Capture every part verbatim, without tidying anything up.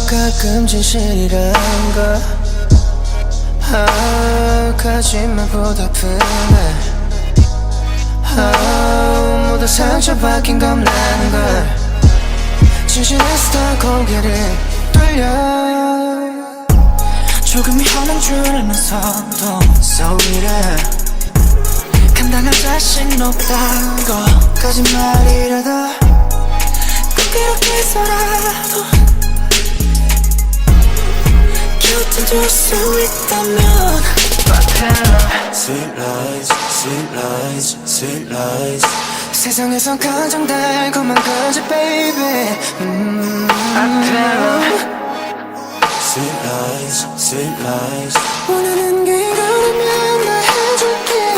가끔 진실이란 걸 아, 거짓말보다 푸네 아, 모두 상처받긴 겁나는 걸 진실에서 고개를 돌려 조금 위험한 줄 알면서도 So 이래 감당할 자신 없다고 거짓말이라도 꼭 그렇게 해서라도 곁에 둘 수 있다면 Sweet lies, sweet lies, sweet lies 세상에서 가장 달콤한 거지 baby 음. Sweet lies, sweet lies 원하는 게 이거라면 나 해줄게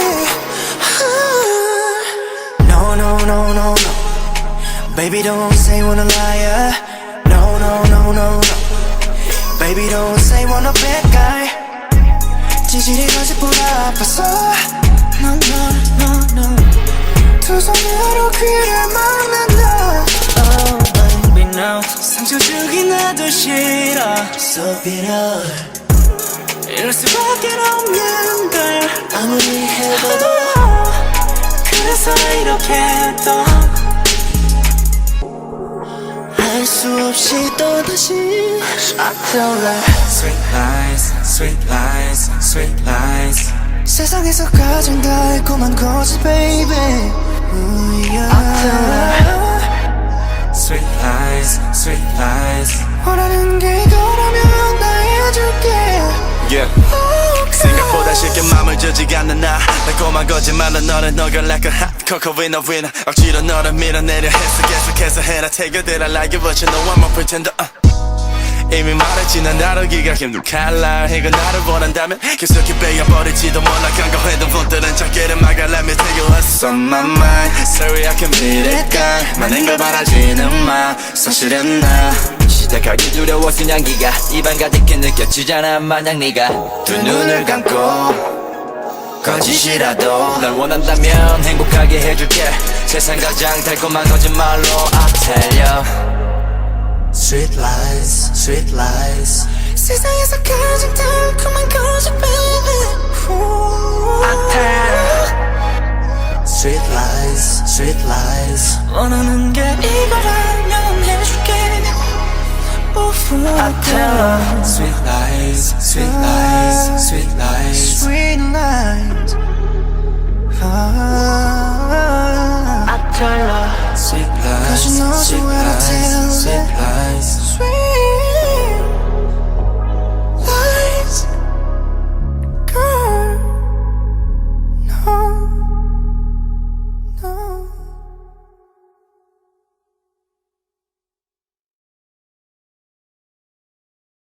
아. No no no no no Baby don't say wanna liar No no no no no Baby don't say wanna bad guy 진실이 거짓보다 아파서 No no no no 두 손으로 귀를 막는다 Oh baby no 상처 주기 나도 싫어 So bitter 이럴 수밖에 없는 걸 아무리 해봐도 그래서 이렇게 또 할 수 없이 또다시 I feel like Sweet lies, sweet lies, sweet lies 세상에서 가장 달콤한 거짓 baby Ooh, yeah. I feel like Sweet lies, sweet lies 원하는 게 이거라면 나 해줄게 Yeah 생각보다 쉽게 맘을 주지 않는 나 달콤한 거짓말로 너를 녹여 like a hot cocoa winner winner 억지로 너를 밀어내려 했어 계속해서 해라 Take it that I like it but you know I'm a pretender uh. 이미 말했지 난 다루기가 힘든 칼날 이거 나를 원한다면 깊숙이 베어버릴지도 몰라 간과해둔 분들은 작게를 막아 Let me take you what's on my mind Sorry I can beat it girl 많은 걸 바라지는 마 사실은 나 시작하기 두려워진 향기가 입안 가득히 느껴지잖아 마냥 네가 두 눈을 감고 거짓이라도 날 원한다면 행복하게 해줄게 세상 가장 달콤한 거짓말로 I tell you Sweet lies, sweet lies 세상에서 가장 달콤한 거짓 baby Ooh. I tell Sweet lies, sweet lies 원하는 게 이거라면 해줄게 Ooh. I tell Sweet lies,